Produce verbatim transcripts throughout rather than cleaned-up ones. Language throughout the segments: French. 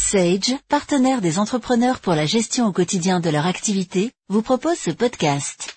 Sage, partenaire des entrepreneurs pour la gestion au quotidien de leur activité, vous propose ce podcast.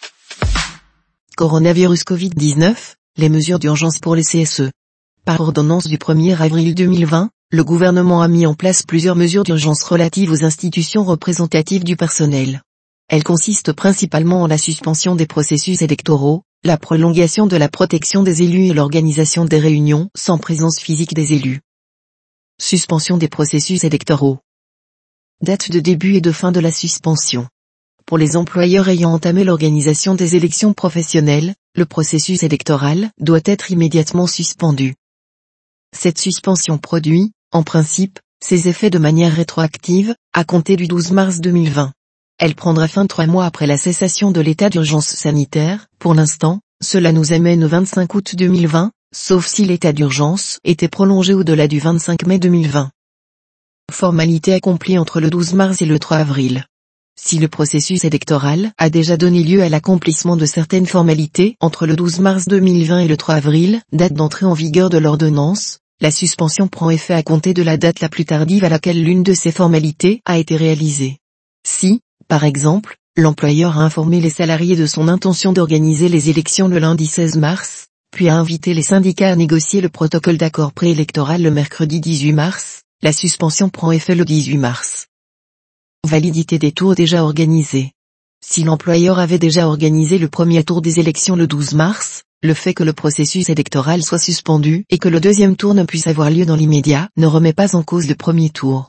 Coronavirus covid dix-neuf, les mesures d'urgence pour les C S E. Par ordonnance du premier avril deux mille vingt, le gouvernement a mis en place plusieurs mesures d'urgence relatives aux institutions représentatives du personnel. Elles consistent principalement en la suspension des processus électoraux, la prolongation de la protection des élus et l'organisation des réunions sans présence physique des élus. Suspension des processus électoraux. Date de début et de fin de la suspension. Pour les employeurs ayant entamé l'organisation des élections professionnelles, le processus électoral doit être immédiatement suspendu. Cette suspension produit, en principe, ses effets de manière rétroactive, à compter du douze mars deux mille vingt. Elle prendra fin trois mois après la cessation de l'état d'urgence sanitaire. Pour l'instant, cela nous amène au vingt-cinq août deux mille vingt, sauf si l'état d'urgence était prolongé au-delà du vingt-cinq mai deux mille vingt. Formalité accomplie entre le douze mars et le trois avril. Si le processus électoral a déjà donné lieu à l'accomplissement de certaines formalités entre le douze mars deux mille vingt et le trois avril, date d'entrée en vigueur de l'ordonnance, la suspension prend effet à compter de la date la plus tardive à laquelle l'une de ces formalités a été réalisée. Si, par exemple, l'employeur a informé les salariés de son intention d'organiser les élections le lundi seize mars, puis a invité les syndicats à négocier le protocole d'accord préélectoral le mercredi dix-huit mars, la suspension prend effet le dix-huit mars. Validité des tours déjà organisés. Si l'employeur avait déjà organisé le premier tour des élections le douze mars, le fait que le processus électoral soit suspendu et que le deuxième tour ne puisse avoir lieu dans l'immédiat ne remet pas en cause le premier tour.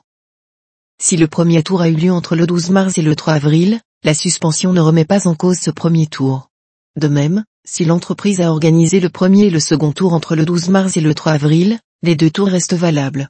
Si le premier tour a eu lieu entre le douze mars et le trois avril, la suspension ne remet pas en cause ce premier tour. De même, si l'entreprise a organisé le premier et le second tour entre le douze mars et le trois avril, les deux tours restent valables.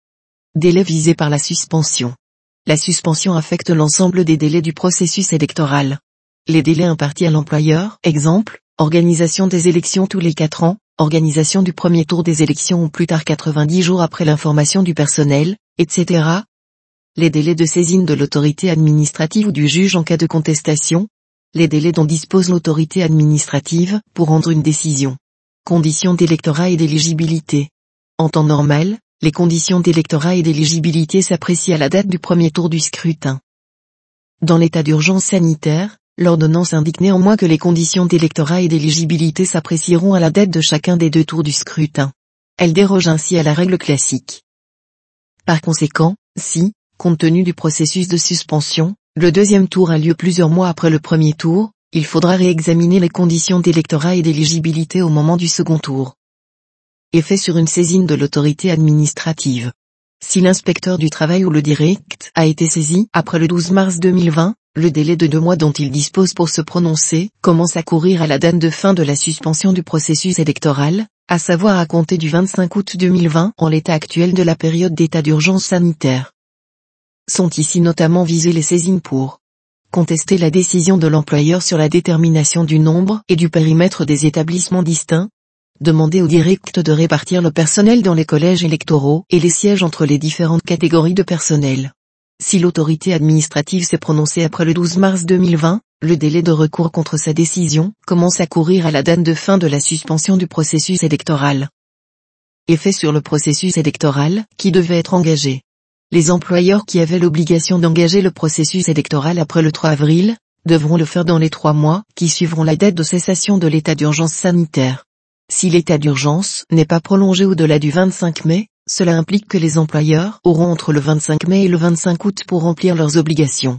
Délai visé par la suspension. La suspension affecte l'ensemble des délais du processus électoral. Les délais impartis à l'employeur, exemple, organisation des élections tous les quatre ans, organisation du premier tour des élections au plus tard quatre-vingt-dix jours après l'information du personnel, et cetera. Les délais de saisine de l'autorité administrative ou du juge en cas de contestation. Les délais dont dispose l'autorité administrative pour rendre une décision. Conditions d'électorat et d'éligibilité. En temps normal, les conditions d'électorat et d'éligibilité s'apprécient à la date du premier tour du scrutin. Dans l'état d'urgence sanitaire, l'ordonnance indique néanmoins que les conditions d'électorat et d'éligibilité s'apprécieront à la date de chacun des deux tours du scrutin. Elle déroge ainsi à la règle classique. Par conséquent, si, compte tenu du processus de suspension, le deuxième tour a lieu plusieurs mois après le premier tour, il faudra réexaminer les conditions d'électorat et d'éligibilité au moment du second tour. Effet sur une saisine de l'autorité administrative. Si l'inspecteur du travail ou le direct a été saisi après le douze mars deux mille vingt, le délai de deux mois dont il dispose pour se prononcer commence à courir à la date de fin de la suspension du processus électoral, à savoir à compter du vingt-cinq août deux mille vingt en l'état actuel de la période d'état d'urgence sanitaire. Sont ici notamment visées les saisines pour contester la décision de l'employeur sur la détermination du nombre et du périmètre des établissements distincts, demander au direct de répartir le personnel dans les collèges électoraux et les sièges entre les différentes catégories de personnel. Si l'autorité administrative s'est prononcée après le douze mars deux mille vingt, le délai de recours contre sa décision commence à courir à la date de fin de la suspension du processus électoral. Effet sur le processus électoral qui devait être engagé. Les employeurs qui avaient l'obligation d'engager le processus électoral après le trois avril, devront le faire dans les trois mois qui suivront la date de cessation de l'état d'urgence sanitaire. Si l'état d'urgence n'est pas prolongé au-delà du vingt-cinq mai, cela implique que les employeurs auront entre le vingt-cinq mai et le vingt-cinq août pour remplir leurs obligations.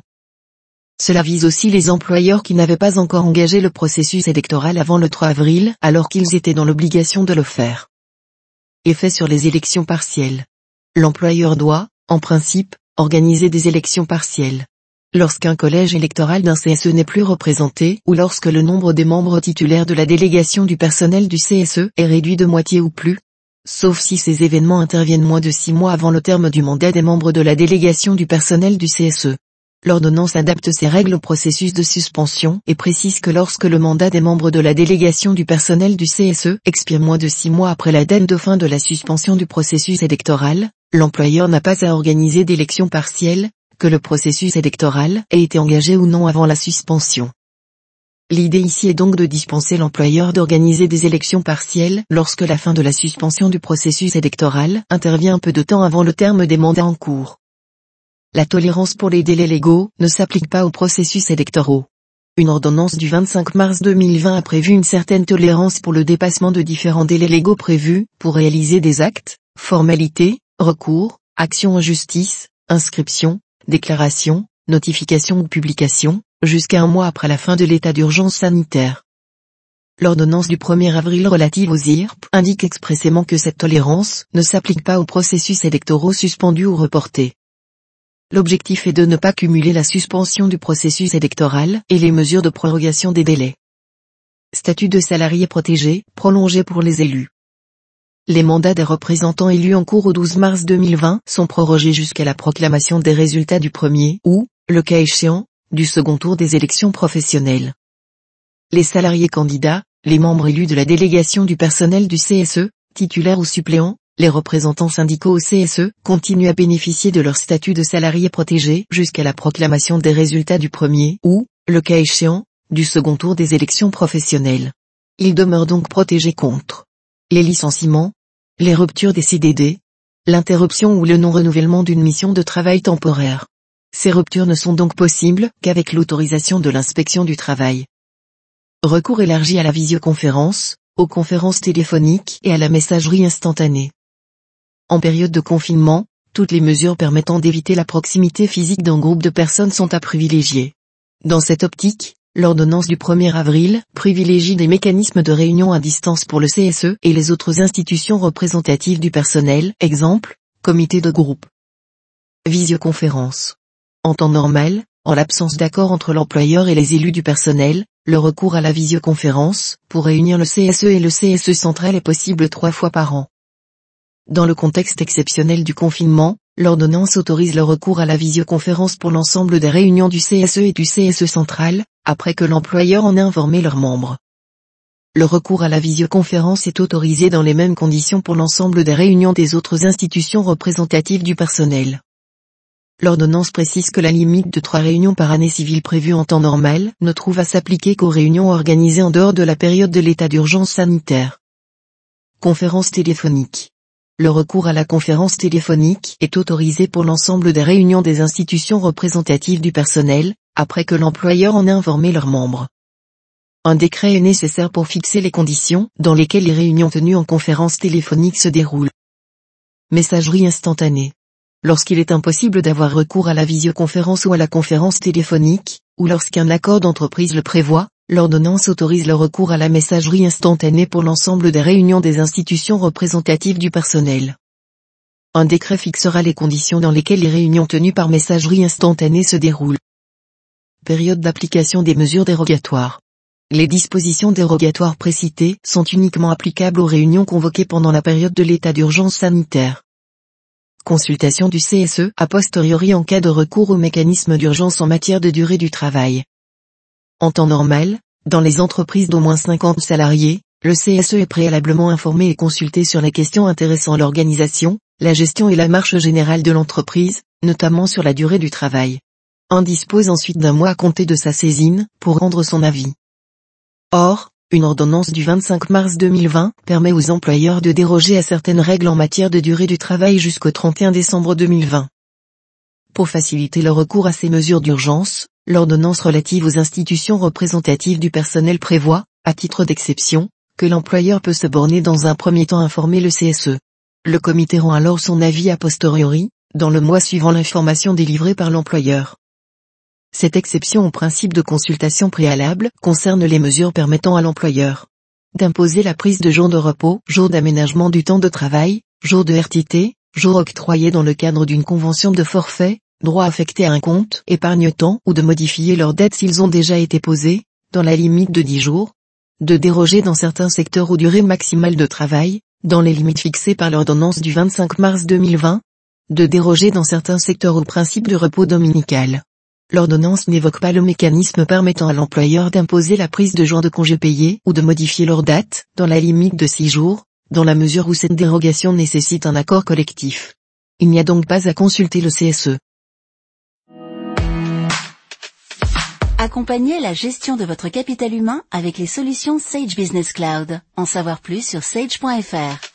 Cela vise aussi les employeurs qui n'avaient pas encore engagé le processus électoral avant le trois avril alors qu'ils étaient dans l'obligation de le faire. Effet sur les élections partielles. L'employeur doit, en principe, organiser des élections partielles. Lorsqu'un collège électoral d'un C S E n'est plus représenté ou lorsque le nombre des membres titulaires de la délégation du personnel du C S E est réduit de moitié ou plus, sauf si ces événements interviennent moins de six mois avant le terme du mandat des membres de la délégation du personnel du C S E. L'ordonnance adapte ces règles au processus de suspension et précise que lorsque le mandat des membres de la délégation du personnel du C S E expire moins de six mois après la date de fin de la suspension du processus électoral, l'employeur n'a pas à organiser d'élections partielles, que le processus électoral ait été engagé ou non avant la suspension. L'idée ici est donc de dispenser l'employeur d'organiser des élections partielles lorsque la fin de la suspension du processus électoral intervient un peu de temps avant le terme des mandats en cours. La tolérance pour les délais légaux ne s'applique pas aux processus électoraux. Une ordonnance du vingt-cinq mars deux mille vingt a prévu une certaine tolérance pour le dépassement de différents délais légaux prévus pour réaliser des actes, formalités, recours, actions en justice, inscription, déclaration, notification ou publication, jusqu'à un mois après la fin de l'état d'urgence sanitaire. L'ordonnance du premier avril relative aux I R P indique expressément que cette tolérance ne s'applique pas aux processus électoraux suspendus ou reportés. L'objectif est de ne pas cumuler la suspension du processus électoral et les mesures de prorogation des délais. Statut de salarié protégé, prolongé pour les élus. Les mandats des représentants élus en cours au douze mars deux mille vingt sont prorogés jusqu'à la proclamation des résultats du premier ou, le cas échéant, du second tour des élections professionnelles. Les salariés candidats, les membres élus de la délégation du personnel du C S E, titulaires ou suppléants, les représentants syndicaux au C S E, continuent à bénéficier de leur statut de salarié protégé jusqu'à la proclamation des résultats du premier ou, le cas échéant, du second tour des élections professionnelles. Ils demeurent donc protégés contre les licenciements, les ruptures des C D D, l'interruption ou le non-renouvellement d'une mission de travail temporaire. Ces ruptures ne sont donc possibles qu'avec l'autorisation de l'inspection du travail. Recours élargi à la visioconférence, aux conférences téléphoniques et à la messagerie instantanée. En période de confinement, toutes les mesures permettant d'éviter la proximité physique d'un groupe de personnes sont à privilégier. Dans cette optique, l'ordonnance du premier avril privilégie des mécanismes de réunion à distance pour le C S E et les autres institutions représentatives du personnel, exemple, comité de groupe. Visioconférence. En temps normal, en l'absence d'accord entre l'employeur et les élus du personnel, le recours à la visioconférence, pour réunir le C S E et le C S E central est possible trois fois par an. Dans le contexte exceptionnel du confinement, l'ordonnance autorise le recours à la visioconférence pour l'ensemble des réunions du C S E et du C S E central, après que l'employeur en ait informé leurs membres. Le recours à la visioconférence est autorisé dans les mêmes conditions pour l'ensemble des réunions des autres institutions représentatives du personnel. L'ordonnance précise que la limite de trois réunions par année civile prévue en temps normal ne trouve à s'appliquer qu'aux réunions organisées en dehors de la période de l'état d'urgence sanitaire. Conférence téléphonique. Le recours à la conférence téléphonique est autorisé pour l'ensemble des réunions des institutions représentatives du personnel, après que l'employeur en ait informé leurs membres. Un décret est nécessaire pour fixer les conditions dans lesquelles les réunions tenues en conférence téléphonique se déroulent. Messagerie instantanée. Lorsqu'il est impossible d'avoir recours à la visioconférence ou à la conférence téléphonique, ou lorsqu'un accord d'entreprise le prévoit, l'ordonnance autorise le recours à la messagerie instantanée pour l'ensemble des réunions des institutions représentatives du personnel. Un décret fixera les conditions dans lesquelles les réunions tenues par messagerie instantanée se déroulent. Période d'application des mesures dérogatoires. Les dispositions dérogatoires précitées sont uniquement applicables aux réunions convoquées pendant la période de l'état d'urgence sanitaire. Consultation du C S E a posteriori en cas de recours aux mécanismes d'urgence en matière de durée du travail. En temps normal, dans les entreprises d'au moins cinquante salariés, le C S E est préalablement informé et consulté sur les questions intéressant l'organisation, la gestion et la marche générale de l'entreprise, notamment sur la durée du travail. On dispose ensuite d'un mois à compter de sa saisine, pour rendre son avis. Or, une ordonnance du vingt-cinq mars deux mille vingt permet aux employeurs de déroger à certaines règles en matière de durée du travail jusqu'au trente et un décembre deux mille vingt. Pour faciliter le recours à ces mesures d'urgence, l'ordonnance relative aux institutions représentatives du personnel prévoit, à titre d'exception, que l'employeur peut se borner dans un premier temps à informer le C S E. Le comité rend alors son avis a posteriori, dans le mois suivant l'information délivrée par l'employeur. Cette exception au principe de consultation préalable concerne les mesures permettant à l'employeur d'imposer la prise de jours de repos, jours d'aménagement du temps de travail, jours de R T T, jours octroyés dans le cadre d'une convention de forfait, droits affectés à un compte épargne-temps ou de modifier leurs dettes s'ils ont déjà été posés, dans la limite de dix jours, de déroger dans certains secteurs aux durées maximales de travail, dans les limites fixées par l'ordonnance du vingt-cinq mars deux mille vingt, de déroger dans certains secteurs au principe du repos dominical. L'ordonnance n'évoque pas le mécanisme permettant à l'employeur d'imposer la prise de jours de congés payés ou de modifier leur date, dans la limite de six jours, dans la mesure où cette dérogation nécessite un accord collectif. Il n'y a donc pas à consulter le C S E. Accompagnez la gestion de votre capital humain avec les solutions Sage Business Cloud. En savoir plus sur sage point f r.